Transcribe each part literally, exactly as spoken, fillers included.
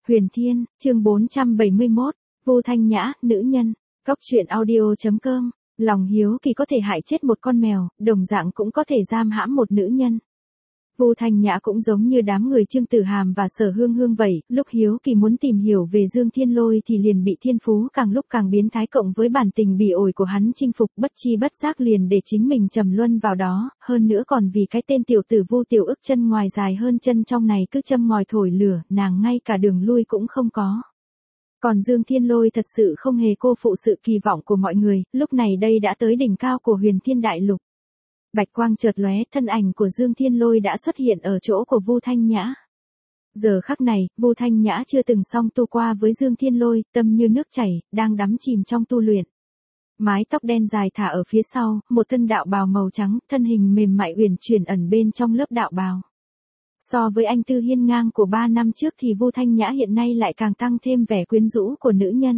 Huyền Thiên, chương bốn trăm bảy mươi mốt, Vu Thanh Nhã, nữ nhân, Cốc truyện audio chấm com, lòng hiếu kỳ có thể hại chết một con mèo, đồng dạng cũng có thể giam hãm một nữ nhân. Vu Thanh Nhã cũng giống như đám người Trương Tử Hàm và Sở Hương Hương vậy, lúc hiếu kỳ muốn tìm hiểu về Dương Thiên Lôi thì liền bị thiên phú càng lúc càng biến thái cộng với bản tình bỉ ổi của hắn chinh phục, bất chi bất giác liền để chính mình trầm luân vào đó, hơn nữa còn vì cái tên tiểu tử Vu Tiểu Ức chân ngoài dài hơn chân trong này cứ châm ngòi thổi lửa, nàng ngay cả đường lui cũng không có. Còn Dương Thiên Lôi thật sự không hề cô phụ sự kỳ vọng của mọi người, lúc này đây đã tới đỉnh cao của Huyền Thiên Đại Lục. Bạch quang chợt lóe, thân ảnh của Dương Thiên Lôi đã xuất hiện ở chỗ của Vu Thanh Nhã. Giờ khắc này, Vu Thanh Nhã chưa từng song tu qua với Dương Thiên Lôi, tâm như nước chảy, đang đắm chìm trong tu luyện. Mái tóc đen dài thả ở phía sau, một thân đạo bào màu trắng, thân hình mềm mại uyển chuyển ẩn bên trong lớp đạo bào. So với anh tư hiên ngang của ba năm trước thì Vu Thanh Nhã hiện nay lại càng tăng thêm vẻ quyến rũ của nữ nhân.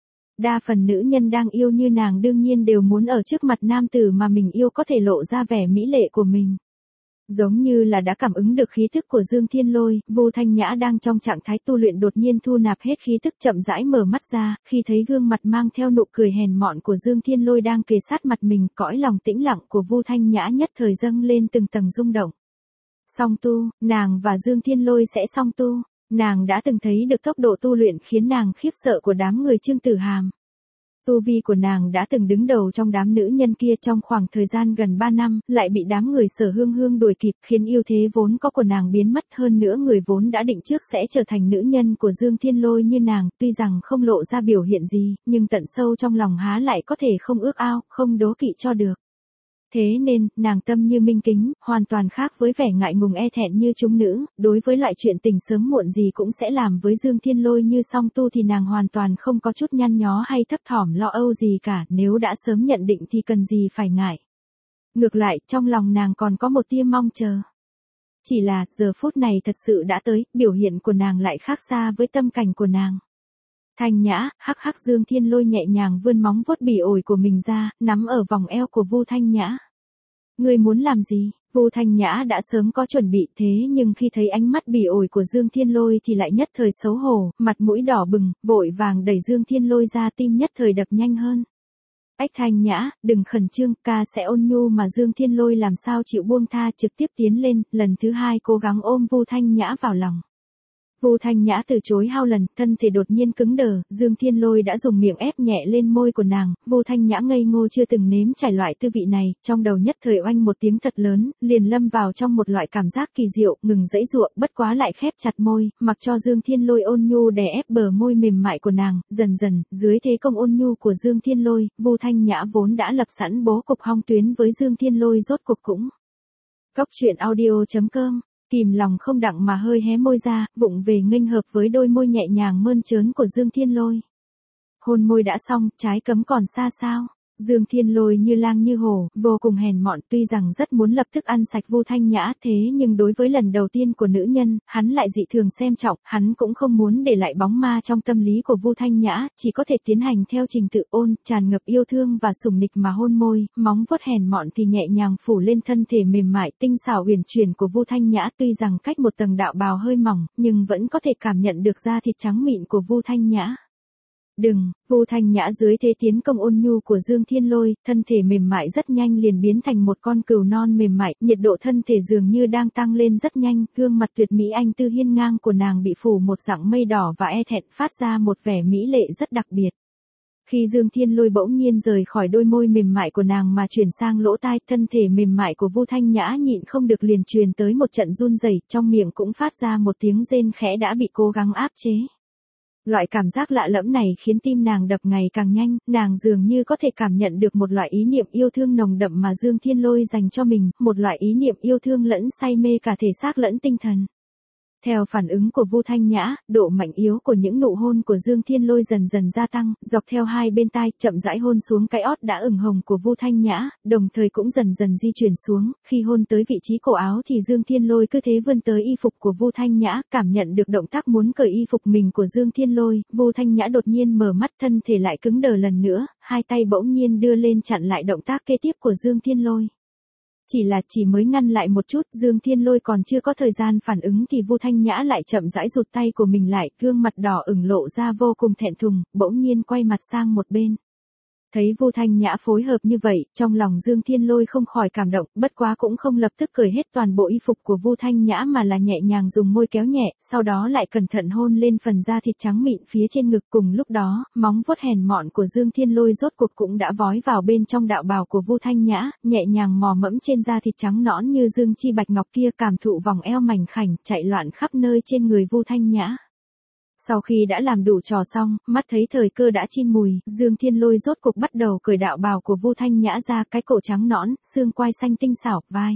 Đa phần nữ nhân đang yêu như nàng đương nhiên đều muốn ở trước mặt nam tử mà mình yêu có thể lộ ra vẻ mỹ lệ của mình. Giống như là đã cảm ứng được khí thức của Dương Thiên Lôi, Vu Thanh Nhã đang trong trạng thái tu luyện đột nhiên thu nạp hết khí thức chậm rãi mở mắt ra, khi thấy gương mặt mang theo nụ cười hèn mọn của Dương Thiên Lôi đang kề sát mặt mình, cõi lòng tĩnh lặng của Vu Thanh Nhã nhất thời dâng lên từng tầng rung động. Song tu, nàng và Dương Thiên Lôi sẽ song tu. Nàng đã từng thấy được tốc độ tu luyện khiến nàng khiếp sợ của đám người Trương Tử Hàm. Tu vi của nàng đã từng đứng đầu trong đám nữ nhân kia trong khoảng thời gian gần ba năm, lại bị đám người Sở Hương Hương đuổi kịp khiến ưu thế vốn có của nàng biến mất, hơn nữa người vốn đã định trước sẽ trở thành nữ nhân của Dương Thiên Lôi như nàng, tuy rằng không lộ ra biểu hiện gì, nhưng tận sâu trong lòng há lại có thể không ước ao, không đố kỵ cho được. Thế nên, nàng tâm như minh kính, hoàn toàn khác với vẻ ngại ngùng e thẹn như chúng nữ, đối với loại chuyện tình sớm muộn gì cũng sẽ làm với Dương Thiên Lôi như song tu thì nàng hoàn toàn không có chút nhăn nhó hay thấp thỏm lo âu gì cả, nếu đã sớm nhận định thì cần gì phải ngại. Ngược lại, trong lòng nàng còn có một tia mong chờ. Chỉ là, giờ phút này thật sự đã tới, biểu hiện của nàng lại khác xa với tâm cảnh của nàng. Thanh Nhã, hắc hắc Dương Thiên Lôi nhẹ nhàng vươn móng vuốt bỉ ổi của mình ra, nắm ở vòng eo của Vu Thanh Nhã. Ngươi muốn làm gì? Vu Thanh Nhã đã sớm có chuẩn bị thế nhưng khi thấy ánh mắt bỉ ổi của Dương Thiên Lôi thì lại nhất thời xấu hổ, mặt mũi đỏ bừng, vội vàng đẩy Dương Thiên Lôi ra, tim nhất thời đập nhanh hơn. Ách Thanh Nhã, đừng khẩn trương, ca sẽ ôn nhu mà. Dương Thiên Lôi làm sao chịu buông tha, trực tiếp tiến lên, lần thứ hai cố gắng ôm Vu Thanh Nhã vào lòng. Vu Thanh Nhã từ chối hao lần, thân thể đột nhiên cứng đờ, Dương Thiên Lôi đã dùng miệng ép nhẹ lên môi của nàng, Vu Thanh Nhã ngây ngô chưa từng nếm trải loại tư vị này, trong đầu nhất thời oanh một tiếng thật lớn, liền lâm vào trong một loại cảm giác kỳ diệu, ngừng giãy giụa, bất quá lại khép chặt môi, mặc cho Dương Thiên Lôi ôn nhu đè ép bờ môi mềm mại của nàng, dần dần, dưới thế công ôn nhu của Dương Thiên Lôi, Vu Thanh Nhã vốn đã lập sẵn bố cục hong tuyến với Dương Thiên Lôi rốt cục cũng. Cốc truyện audio chấm com kìm lòng không đặng mà hơi hé môi ra, vụng về nghênh hợp với đôi môi nhẹ nhàng mơn trớn của Dương Thiên Lôi. Hôn môi đã xong, trái cấm còn xa sao? Dương Thiên Lôi như lang như hổ, vô cùng hèn mọn, tuy rằng rất muốn lập tức ăn sạch Vu Thanh Nhã, thế nhưng đối với lần đầu tiên của nữ nhân, hắn lại dị thường xem trọng, hắn cũng không muốn để lại bóng ma trong tâm lý của Vu Thanh Nhã, chỉ có thể tiến hành theo trình tự ôn, tràn ngập yêu thương và sủng nịch mà hôn môi, móng vuốt hèn mọn thì nhẹ nhàng phủ lên thân thể mềm mại, tinh xảo uyển chuyển của Vu Thanh Nhã, tuy rằng cách một tầng đạo bào hơi mỏng, nhưng vẫn có thể cảm nhận được da thịt trắng mịn của Vu Thanh Nhã. Đừng, Vu Thanh Nhã dưới thế tiến công ôn nhu của Dương Thiên Lôi, thân thể mềm mại rất nhanh liền biến thành một con cừu non mềm mại, nhiệt độ thân thể dường như đang tăng lên rất nhanh, gương mặt tuyệt mỹ anh tư hiên ngang của nàng bị phủ một dạng mây đỏ và e thẹn, phát ra một vẻ mỹ lệ rất đặc biệt. Khi Dương Thiên Lôi bỗng nhiên rời khỏi đôi môi mềm mại của nàng mà chuyển sang lỗ tai, thân thể mềm mại của Vu Thanh Nhã nhịn không được liền truyền tới một trận run rẩy, trong miệng cũng phát ra một tiếng rên khẽ đã bị cố gắng áp chế. Loại cảm giác lạ lẫm này khiến tim nàng đập ngày càng nhanh, nàng dường như có thể cảm nhận được một loại ý niệm yêu thương nồng đậm mà Dương Thiên Lôi dành cho mình, một loại ý niệm yêu thương lẫn say mê cả thể xác lẫn tinh thần. Theo phản ứng của Vu Thanh Nhã, độ mạnh yếu của những nụ hôn của Dương Thiên Lôi dần dần gia tăng, dọc theo hai bên tai, chậm rãi hôn xuống cái ót đã ửng hồng của Vu Thanh Nhã, đồng thời cũng dần dần di chuyển xuống, khi hôn tới vị trí cổ áo thì Dương Thiên Lôi cứ thế vươn tới y phục của Vu Thanh Nhã, cảm nhận được động tác muốn cởi y phục mình của Dương Thiên Lôi, Vu Thanh Nhã đột nhiên mở mắt, thân thể lại cứng đờ lần nữa, hai tay bỗng nhiên đưa lên chặn lại động tác kế tiếp của Dương Thiên Lôi. Chỉ là chỉ mới ngăn lại một chút, Dương Thiên Lôi còn chưa có thời gian phản ứng thì Vu Thanh Nhã lại chậm rãi rụt tay của mình lại, gương mặt đỏ ửng lộ ra vô cùng thẹn thùng, bỗng nhiên quay mặt sang một bên. Thấy Vu Thanh Nhã phối hợp như vậy, trong lòng Dương Thiên Lôi không khỏi cảm động, bất quá cũng không lập tức cởi hết toàn bộ y phục của Vu Thanh Nhã mà là nhẹ nhàng dùng môi kéo nhẹ, sau đó lại cẩn thận hôn lên phần da thịt trắng mịn phía trên ngực. Cùng lúc đó, móng vuốt hèn mọn của Dương Thiên Lôi rốt cuộc cũng đã vói vào bên trong đạo bào của Vu Thanh Nhã, nhẹ nhàng mò mẫm trên da thịt trắng nõn như dương chi bạch ngọc kia, cảm thụ vòng eo mảnh khảnh chạy loạn khắp nơi trên người Vu Thanh Nhã. Sau khi đã làm đủ trò xong, mắt thấy thời cơ đã chín mùi, Dương Thiên Lôi rốt cuộc bắt đầu cởi đạo bào của Vu Thanh Nhã ra, cái cổ trắng nõn, xương quai xanh tinh xảo, vai.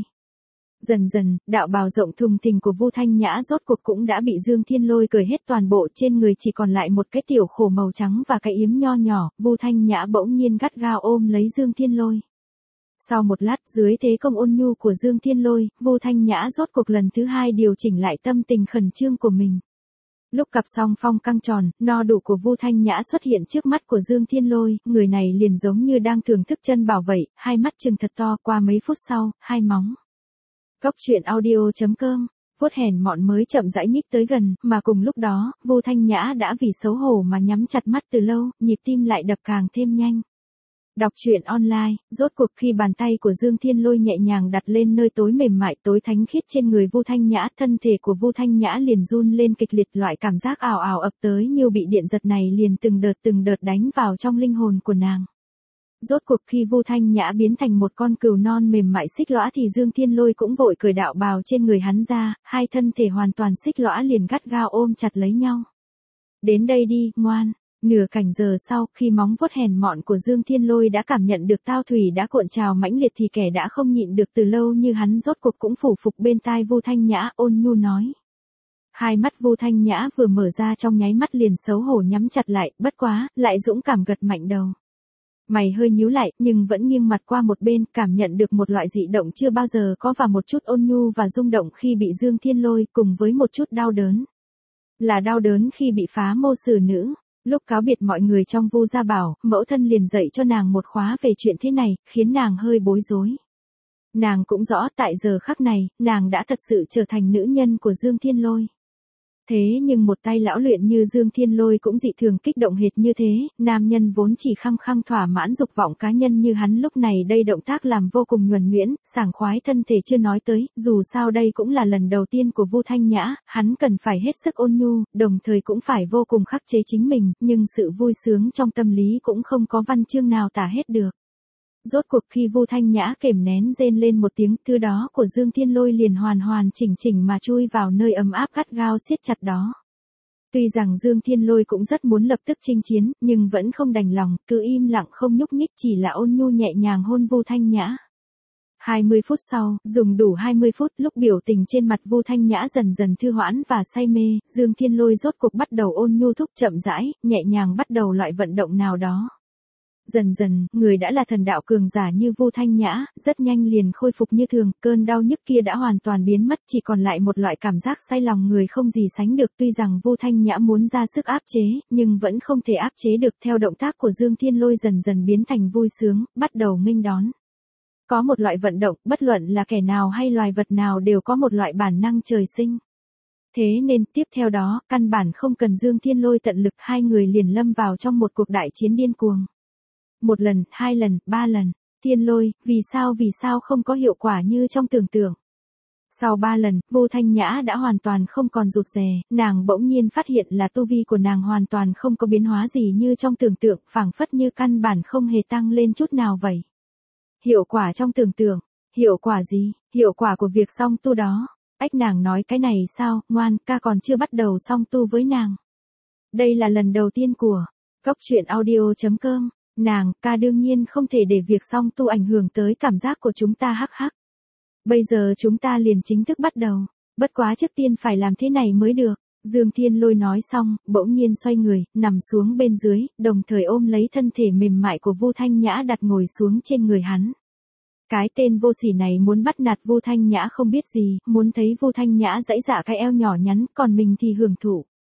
Dần dần, đạo bào rộng thùng thình của Vu Thanh Nhã rốt cuộc cũng đã bị Dương Thiên Lôi cởi hết toàn bộ, trên người chỉ còn lại một cái tiểu khổ màu trắng và cái yếm nho nhỏ. Vu Thanh Nhã bỗng nhiên gắt gao ôm lấy Dương Thiên Lôi. Sau một lát, dưới thế công ôn nhu của Dương Thiên Lôi, Vu Thanh Nhã rốt cuộc lần thứ hai điều chỉnh lại tâm tình khẩn trương của mình. Lúc cặp song phong căng tròn, no đủ của Vu Thanh Nhã xuất hiện trước mắt của Dương Thiên Lôi, người này liền giống như đang thưởng thức chân bảo vậy, hai mắt trừng thật to. Qua mấy phút sau, hai móng. Cốc truyện audio chấm com, vuốt hèn mọn mới chậm rãi nhích tới gần, mà cùng lúc đó, Vu Thanh Nhã đã vì xấu hổ mà nhắm chặt mắt từ lâu, nhịp tim lại đập càng thêm nhanh. Đọc truyện online, rốt cuộc khi bàn tay của Dương Thiên Lôi nhẹ nhàng đặt lên nơi tối mềm mại tối thánh khiết trên người Vu Thanh Nhã, thân thể của Vu Thanh Nhã liền run lên kịch liệt, loại cảm giác ào ào ập tới như bị điện giật này liền từng đợt từng đợt đánh vào trong linh hồn của nàng. Rốt cuộc khi Vu Thanh Nhã biến thành một con cừu non mềm mại xích lõa thì Dương Thiên Lôi cũng vội cởi đạo bào trên người hắn ra, hai thân thể hoàn toàn xích lõa liền gắt gao ôm chặt lấy nhau. Đến đây đi, ngoan. Nửa cảnh giờ sau, khi móng vuốt hèn mọn của Dương Thiên Lôi đã cảm nhận được tao thủy đã cuộn trào mãnh liệt thì kẻ đã không nhịn được từ lâu như hắn rốt cuộc cũng phủ phục bên tai Vu Thanh Nhã, ôn nhu nói. Hai mắt Vu Thanh Nhã vừa mở ra trong nháy mắt liền xấu hổ nhắm chặt lại, bất quá, lại dũng cảm gật mạnh đầu. Mày hơi nhíu lại, nhưng vẫn nghiêng mặt qua một bên, cảm nhận được một loại dị động chưa bao giờ có và một chút ôn nhu và rung động khi bị Dương Thiên Lôi, cùng với một chút đau đớn. Là đau đớn khi bị phá mô xử nữ. Lúc cáo biệt mọi người trong Vu gia bảo, mẫu thân liền dạy cho nàng một khóa về chuyện thế này, khiến nàng hơi bối rối. Nàng cũng rõ tại giờ khắc này, nàng đã thật sự trở thành nữ nhân của Dương Thiên Lôi. Thế nhưng một tay lão luyện như Dương Thiên Lôi cũng dị thường kích động hệt như thế, nam nhân vốn chỉ khăng khăng thỏa mãn dục vọng cá nhân như hắn lúc này đây động tác làm vô cùng nhuần nhuyễn, sảng khoái thân thể chưa nói tới, dù sao đây cũng là lần đầu tiên của Vu Thanh Nhã, hắn cần phải hết sức ôn nhu, đồng thời cũng phải vô cùng khắc chế chính mình, nhưng sự vui sướng trong tâm lý cũng không có văn chương nào tả hết được. Rốt cuộc khi Vu Thanh Nhã kềm nén rên lên một tiếng, thứ đó của Dương Thiên Lôi liền hoàn hoàn chỉnh chỉnh mà chui vào nơi ấm áp gắt gao siết chặt đó. Tuy rằng Dương Thiên Lôi cũng rất muốn lập tức chinh chiến, nhưng vẫn không đành lòng, cứ im lặng không nhúc nhích, chỉ là ôn nhu nhẹ nhàng hôn Vu Thanh Nhã. hai mươi phút sau, dùng đủ hai mươi phút, lúc biểu tình trên mặt Vu Thanh Nhã dần dần thư hoãn và say mê, Dương Thiên Lôi rốt cuộc bắt đầu ôn nhu thúc chậm rãi, nhẹ nhàng bắt đầu loại vận động nào đó. Dần dần, người đã là thần đạo cường giả như Vu Thanh Nhã, rất nhanh liền khôi phục như thường, cơn đau nhức kia đã hoàn toàn biến mất, chỉ còn lại một loại cảm giác say lòng người không gì sánh được. Tuy rằng Vu Thanh Nhã muốn ra sức áp chế, nhưng vẫn không thể áp chế được. Theo động tác của Dương Thiên Lôi dần dần biến thành vui sướng, bắt đầu nghênh đón. Có một loại vận động, bất luận là kẻ nào hay loài vật nào đều có một loại bản năng trời sinh. Thế nên, tiếp theo đó, căn bản không cần Dương Thiên Lôi tận lực, hai người liền lâm vào trong một cuộc đại chiến điên cuồng. Một lần, hai lần, ba lần, Thiên Lôi, vì sao vì sao không có hiệu quả như trong tưởng tượng. Sau ba lần, Vu Thanh Nhã đã hoàn toàn không còn rụt rè, nàng bỗng nhiên phát hiện là tu vi của nàng hoàn toàn không có biến hóa gì như trong tưởng tượng, phảng phất như căn bản không hề tăng lên chút nào vậy. Hiệu quả trong tưởng tượng, hiệu quả gì, hiệu quả của việc song tu đó. Ách, nàng nói cái này sao, ngoan, ca còn chưa bắt đầu song tu với nàng. Đây là lần đầu tiên của Cốc truyện audio chấm com. Nàng, ca đương nhiên không thể để việc song tu ảnh hưởng tới cảm giác của chúng ta hắc hắc. Bây giờ chúng ta liền chính thức bắt đầu, bất quá trước tiên phải làm thế này mới được. Dương Thiên Lôi nói xong, bỗng nhiên xoay người, nằm xuống bên dưới, đồng thời ôm lấy thân thể mềm mại của Vu Thanh Nhã đặt ngồi xuống trên người hắn. Cái tên vô sỉ này muốn bắt nạt Vu Thanh Nhã không biết gì, muốn thấy Vu Thanh Nhã giãy giã cái eo nhỏ nhắn, còn mình thì hưởng thụ.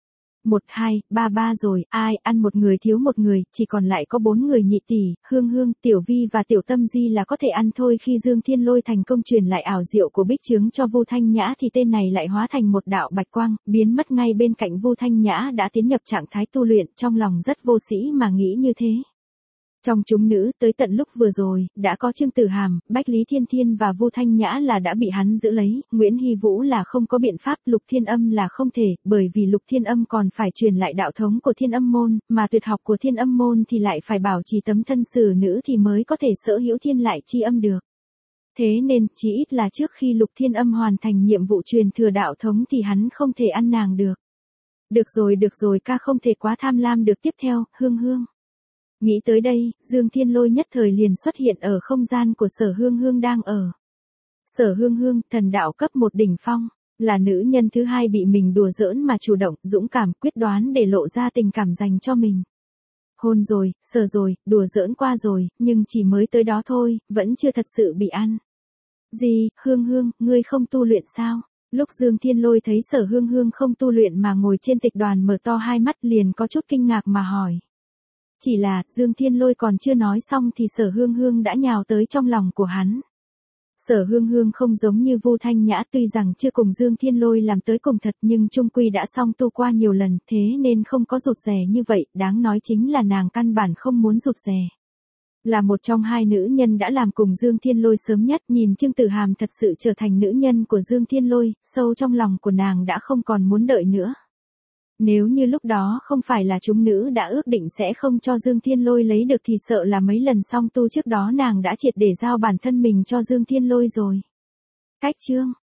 một, hai, ba ba rồi, ai, ăn một người thiếu một người, chỉ còn lại có bốn người nhị tỷ, Hương Hương, Tiểu Vi và Tiểu Tâm Di là có thể ăn thôi. Khi Dương Thiên Lôi thành công truyền lại ảo diệu của bích trướng cho Vu Thanh Nhã thì tên này lại hóa thành một đạo bạch quang, biến mất ngay bên cạnh Vu Thanh Nhã đã tiến nhập trạng thái tu luyện, trong lòng rất vô sĩ mà nghĩ như thế. Trong chúng nữ, tới tận lúc vừa rồi, đã có Trương Tử Hàm, Bách Lý Thiên Thiên và Vu Thanh Nhã là đã bị hắn giữ lấy, Nguyễn Hy Vũ là không có biện pháp, Lục Thiên Âm là không thể, bởi vì Lục Thiên Âm còn phải truyền lại đạo thống của Thiên Âm môn, mà tuyệt học của Thiên Âm môn thì lại phải bảo trì tấm thân xử nữ thì mới có thể sở hữu thiên lại chi âm được. Thế nên, chí ít là trước khi Lục Thiên Âm hoàn thành nhiệm vụ truyền thừa đạo thống thì hắn không thể ăn nàng được. Được rồi được rồi, ca không thể quá tham lam được. Tiếp theo, Hương Hương. Nghĩ tới đây, Dương Thiên Lôi nhất thời liền xuất hiện ở không gian của Sở Hương Hương đang ở. Sở Hương Hương, thần đạo cấp một đỉnh phong, là nữ nhân thứ hai bị mình đùa giỡn mà chủ động, dũng cảm, quyết đoán để lộ ra tình cảm dành cho mình. Hôn rồi, sờ rồi, đùa giỡn qua rồi, nhưng chỉ mới tới đó thôi, vẫn chưa thật sự bị ăn. Gì, Hương Hương, ngươi không tu luyện sao? Lúc Dương Thiên Lôi thấy Sở Hương Hương không tu luyện mà ngồi trên tịch đoàn mở to hai mắt liền có chút kinh ngạc mà hỏi. Chỉ là, Dương Thiên Lôi còn chưa nói xong thì Sở Hương Hương đã nhào tới trong lòng của hắn. Sở Hương Hương không giống như Vu Thanh Nhã, tuy rằng chưa cùng Dương Thiên Lôi làm tới cùng thật nhưng chung quy đã song tu qua nhiều lần, thế nên không có rụt rè như vậy, đáng nói chính là nàng căn bản không muốn rụt rè. Là một trong hai nữ nhân đã làm cùng Dương Thiên Lôi sớm nhất, nhìn Trương Tử Hàm thật sự trở thành nữ nhân của Dương Thiên Lôi, sâu trong lòng của nàng đã không còn muốn đợi nữa. Nếu như lúc đó không phải là chúng nữ đã ước định sẽ không cho Dương Thiên Lôi lấy được thì sợ là mấy lần song tu trước đó nàng đã triệt để giao bản thân mình cho Dương Thiên Lôi rồi. Cách chương